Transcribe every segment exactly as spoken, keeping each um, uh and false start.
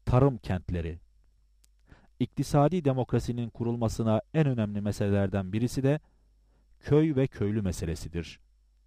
Tarım kentleri. İktisadi demokrasinin kurulmasına en önemli meselelerden birisi de köy ve köylü meselesidir.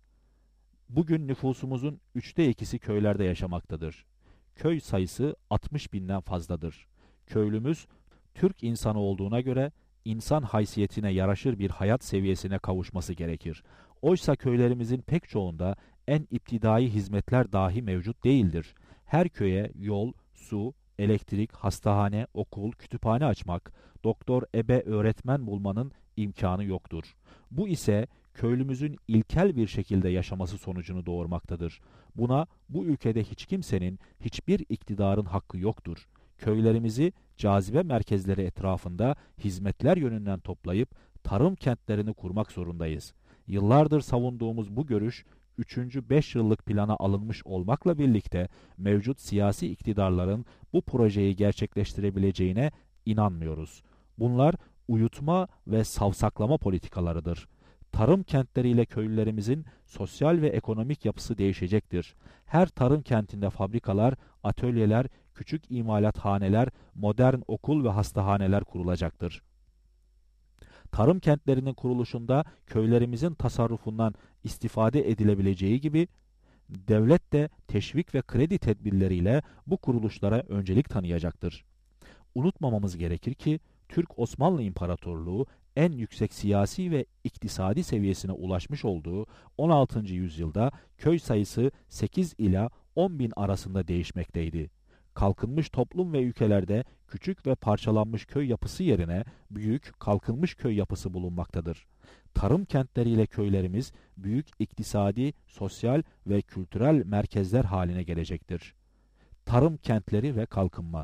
Bugün nüfusumuzun üçte ikisi köylerde yaşamaktadır. Köy sayısı altmış binden fazladır. Köylümüz, Türk insanı olduğuna göre insan haysiyetine yaraşır bir hayat seviyesine kavuşması gerekir. Oysa köylerimizin pek çoğunda en iptidai hizmetler dahi mevcut değildir. Her köye yol, su, elektrik, hastahane, okul, kütüphane açmak, doktor, ebe, öğretmen bulmanın imkanı yoktur. Bu ise köylümüzün ilkel bir şekilde yaşaması sonucunu doğurmaktadır. Buna bu ülkede hiç kimsenin, hiçbir iktidarın hakkı yoktur. Köylerimizi cazibe merkezleri etrafında hizmetler yönünden toplayıp tarım kentlerini kurmak zorundayız. Yıllardır savunduğumuz bu görüş, üçüncü beş yıllık plana alınmış olmakla birlikte mevcut siyasi iktidarların bu projeyi gerçekleştirebileceğine inanmıyoruz. Bunlar uyutma ve savsaklama politikalarıdır. Tarım kentleriyle köylülerimizin sosyal ve ekonomik yapısı değişecektir. Her tarım kentinde fabrikalar, atölyeler, küçük imalathaneler, modern okul ve hastahaneler kurulacaktır. Tarım kentlerinin kuruluşunda köylerimizin tasarrufundan istifade edilebileceği gibi, devlet de teşvik ve kredi tedbirleriyle bu kuruluşlara öncelik tanıyacaktır. Unutmamamız gerekir ki, Türk Osmanlı İmparatorluğu en yüksek siyasi ve iktisadi seviyesine ulaşmış olduğu on altıncı yüzyılda köy sayısı sekiz ila on bin arasında değişmekteydi. Kalkınmış toplum ve ülkelerde küçük ve parçalanmış köy yapısı yerine büyük, kalkınmış köy yapısı bulunmaktadır. Tarım kentleriyle köylerimiz büyük iktisadi, sosyal ve kültürel merkezler haline gelecektir. Tarım kentleri ve kalkınma.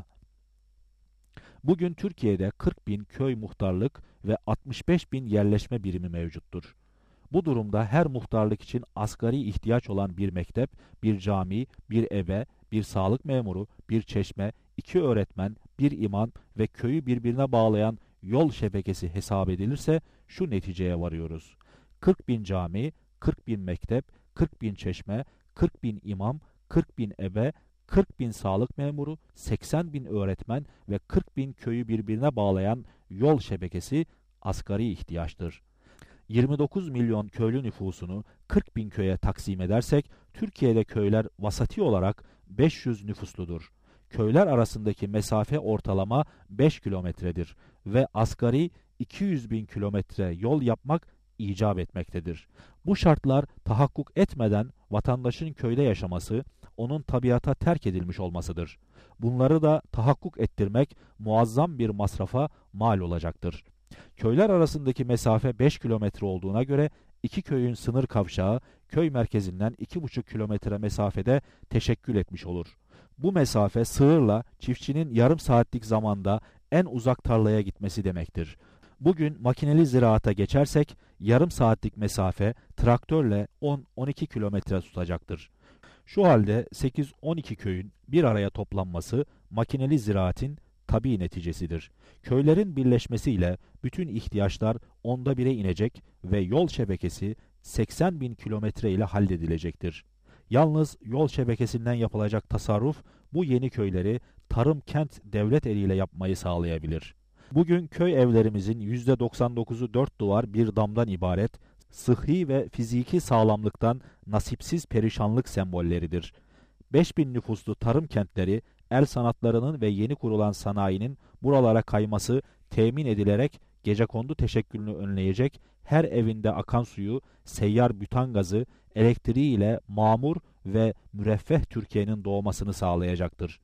Bugün Türkiye'de kırk bin köy muhtarlık ve altmış beş bin yerleşme birimi mevcuttur. Bu durumda her muhtarlık için asgari ihtiyaç olan bir mektep, bir cami, bir ebe, bir sağlık memuru, bir çeşme, iki öğretmen, bir imam ve köyü birbirine bağlayan yol şebekesi hesap edilirse şu neticeye varıyoruz. kırk bin cami, kırk bin mektep, kırk bin çeşme, kırk bin imam, kırk bin ebe, kırk bin sağlık memuru, seksen bin öğretmen ve kırk bin köyü birbirine bağlayan yol şebekesi asgari ihtiyaçtır. yirmi dokuz milyon köylü nüfusunu kırk bin köye taksim edersek, Türkiye'de köyler vasati olarak beş yüz nüfusludur. Köyler arasındaki mesafe ortalama beş kilometredir ve asgari iki yüz bin kilometre yol yapmak icap etmektedir. Bu şartlar tahakkuk etmeden vatandaşın köyde yaşaması, onun tabiata terk edilmiş olmasıdır. Bunları da tahakkuk ettirmek muazzam bir masrafa mal olacaktır. Köyler arasındaki mesafe beş kilometre olduğuna göre iki köyün sınır kavşağı köy merkezinden iki buçuk kilometre mesafede teşekkül etmiş olur. Bu mesafe sığırla çiftçinin yarım saatlik zamanda en uzak tarlaya gitmesi demektir. Bugün makineli ziraata geçersek yarım saatlik mesafe traktörle on on iki kilometre tutacaktır. Şu halde sekiz on iki köyün bir araya toplanması makineli ziraatin tabii neticesidir. Köylerin birleşmesiyle bütün ihtiyaçlar onda bire inecek ve yol şebekesi seksen bin kilometre ile halledilecektir. Yalnız yol şebekesinden yapılacak tasarruf bu yeni köyleri tarım kent devlet eliyle yapmayı sağlayabilir. Bugün köy evlerimizin yüzde doksan dokuzu dört duvar bir damdan ibaret, sıhhi ve fiziki sağlamlıktan nasipsiz perişanlık sembolleridir. beş bin nüfuslu tarım kentleri, el sanatlarının ve yeni kurulan sanayinin buralara kayması temin edilerek gecekondu teşekkülünü önleyecek, her evinde akan suyu, seyyar bütan gazı, elektriği ile mamur ve müreffeh Türkiye'nin doğmasını sağlayacaktır.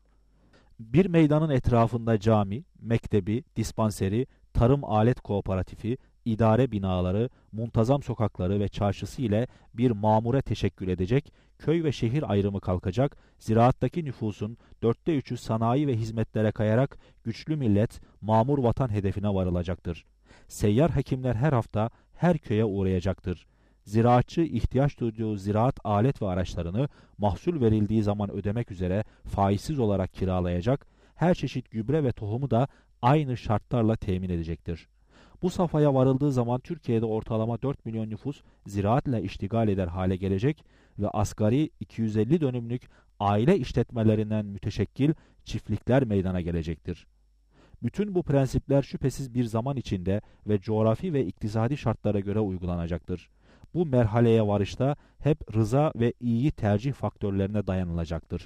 Bir meydanın etrafında cami, mektebi, dispanseri, tarım alet kooperatifi, idare binaları, muntazam sokakları ve çarşısı ile bir mamure teşekkül edecek, köy ve şehir ayrımı kalkacak, ziraattaki nüfusun dörtte üçü sanayi ve hizmetlere kayarak güçlü millet, mamur vatan hedefine varılacaktır. Seyyar hekimler her hafta her köye uğrayacaktır. Ziraatçı ihtiyaç duyduğu ziraat alet ve araçlarını mahsul verildiği zaman ödemek üzere faizsiz olarak kiralayacak, her çeşit gübre ve tohumu da aynı şartlarla temin edecektir. Bu safhaya varıldığı zaman Türkiye'de ortalama dört milyon nüfus ziraatle iştigal eder hale gelecek ve asgari iki yüz elli dönümlük aile işletmelerinden müteşekkil çiftlikler meydana gelecektir. Bütün bu prensipler şüphesiz bir zaman içinde ve coğrafi ve iktisadi şartlara göre uygulanacaktır. Bu merhaleye varışta hep rıza ve iyi tercih faktörlerine dayanılacaktır.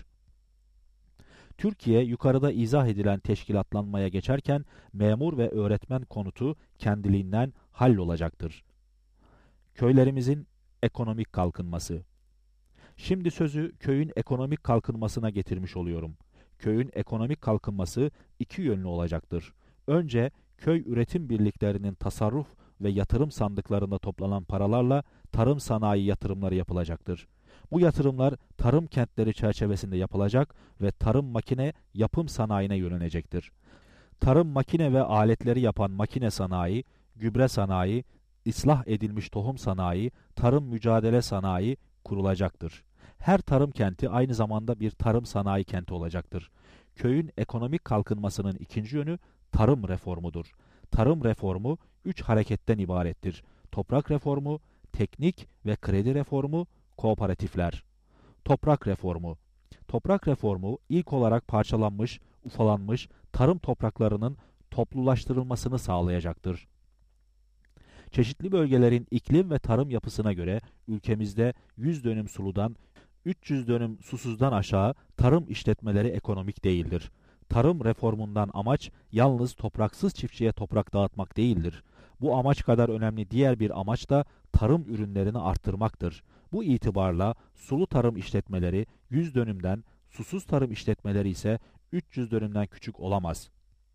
Türkiye, yukarıda izah edilen teşkilatlanmaya geçerken memur ve öğretmen konutu kendiliğinden hallolacaktır. Köylerimizin ekonomik kalkınması. Şimdi sözü köyün ekonomik kalkınmasına getirmiş oluyorum. Köyün ekonomik kalkınması iki yönlü olacaktır. Önce köy üretim birliklerinin tasarruf ve yatırım sandıklarında toplanan paralarla tarım sanayi yatırımları yapılacaktır. Bu yatırımlar tarım kentleri çerçevesinde yapılacak ve tarım makine yapım sanayine yönelecektir. Tarım makine ve aletleri yapan makine sanayi, gübre sanayi, ıslah edilmiş tohum sanayi, tarım mücadele sanayi kurulacaktır. Her tarım kenti aynı zamanda bir tarım sanayi kenti olacaktır. Köyün ekonomik kalkınmasının ikinci yönü tarım reformudur. Tarım reformu üç hareketten ibarettir. Toprak reformu, teknik ve kredi reformu, kooperatifler. Toprak reformu. Toprak reformu ilk olarak parçalanmış, ufalanmış tarım topraklarının toplulaştırılmasını sağlayacaktır. Çeşitli bölgelerin iklim ve tarım yapısına göre ülkemizde yüz dönüm suludan üç yüz dönüm susuzdan aşağı tarım işletmeleri ekonomik değildir. Tarım reformundan amaç yalnız topraksız çiftçiye toprak dağıtmak değildir. Bu amaç kadar önemli diğer bir amaç da tarım ürünlerini arttırmaktır. Bu itibarla sulu tarım işletmeleri yüz dönümden, susuz tarım işletmeleri ise üç yüz dönümden küçük olamaz.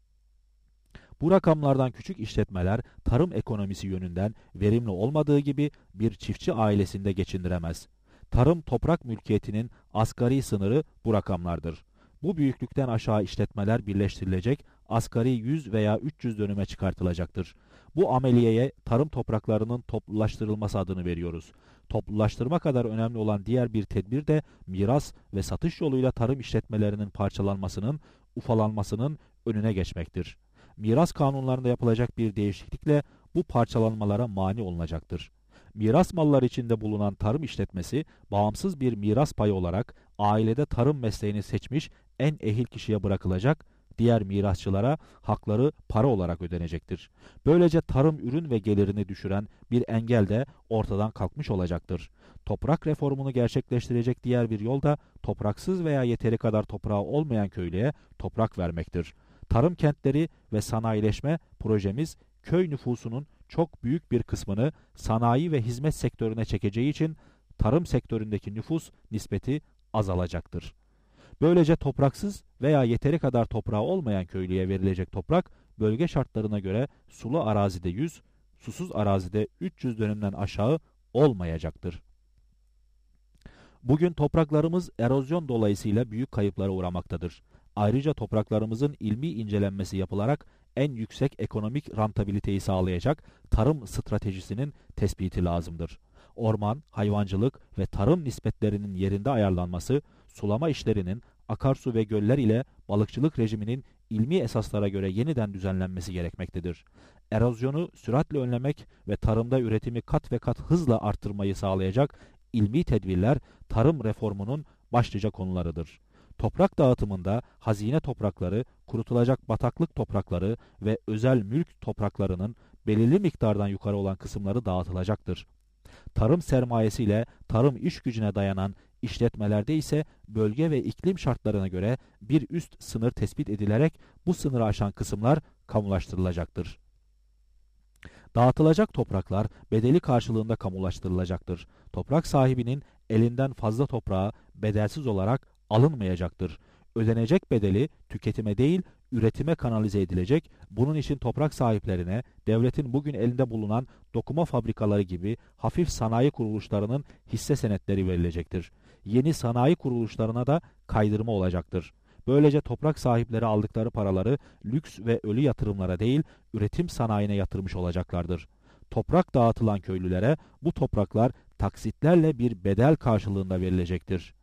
Bu rakamlardan küçük işletmeler tarım ekonomisi yönünden verimli olmadığı gibi bir çiftçi ailesinde geçindiremez. Tarım toprak mülkiyetinin asgari sınırı bu rakamlardır. Bu büyüklükten aşağı işletmeler birleştirilecek, asgari yüz veya üç yüz dönüme çıkartılacaktır. Bu ameliyeye tarım topraklarının toplulaştırılması adını veriyoruz. Toplulaştırma kadar önemli olan diğer bir tedbir de miras ve satış yoluyla tarım işletmelerinin parçalanmasının, ufalanmasının önüne geçmektir. Miras kanunlarında yapılacak bir değişiklikle bu parçalanmalara mani olunacaktır. Miras malları içinde bulunan tarım işletmesi, bağımsız bir miras payı olarak ailede tarım mesleğini seçmiş en ehil kişiye bırakılacak, diğer mirasçılara hakları para olarak ödenecektir. Böylece tarım ürün ve gelirini düşüren bir engel de ortadan kalkmış olacaktır. Toprak reformunu gerçekleştirecek diğer bir yol da topraksız veya yeteri kadar toprağı olmayan köylüye toprak vermektir. Tarım kentleri ve sanayileşme projemiz köy nüfusunun çok büyük bir kısmını sanayi ve hizmet sektörüne çekeceği için tarım sektöründeki nüfus nispeti azalacaktır. Böylece topraksız veya yeteri kadar toprağı olmayan köylüye verilecek toprak bölge şartlarına göre sulu arazide yüz, susuz arazide üç yüz dönümden aşağı olmayacaktır. Bugün topraklarımız erozyon dolayısıyla büyük kayıplara uğramaktadır. Ayrıca topraklarımızın ilmi incelenmesi yapılarak en yüksek ekonomik rentabiliteyi sağlayacak tarım stratejisinin tespiti lazımdır. Orman, hayvancılık ve tarım nispetlerinin yerinde ayarlanması, sulama işlerinin, akarsu ve göller ile balıkçılık rejiminin ilmi esaslara göre yeniden düzenlenmesi gerekmektedir. Erozyonu süratle önlemek ve tarımda üretimi kat ve kat hızla arttırmayı sağlayacak ilmi tedbirler tarım reformunun başlıca konularıdır. Toprak dağıtımında hazine toprakları, kurutulacak bataklık toprakları ve özel mülk topraklarının belirli miktardan yukarı olan kısımları dağıtılacaktır. Tarım sermayesiyle tarım iş gücüne dayanan işletmelerde ise bölge ve iklim şartlarına göre bir üst sınır tespit edilerek bu sınırı aşan kısımlar kamulaştırılacaktır. Dağıtılacak topraklar bedeli karşılığında kamulaştırılacaktır. Toprak sahibinin elinden fazla toprağı bedelsiz olarak alınmayacaktır. Ödenecek bedeli tüketime değil, üretime kanalize edilecek. Bunun için toprak sahiplerine devletin bugün elinde bulunan dokuma fabrikaları gibi hafif sanayi kuruluşlarının hisse senetleri verilecektir. Yeni sanayi kuruluşlarına da kaydırma olacaktır. Böylece toprak sahipleri aldıkları paraları lüks ve ölü yatırımlara değil, üretim sanayine yatırmış olacaklardır. Toprak dağıtılan köylülere bu topraklar taksitlerle bir bedel karşılığında verilecektir.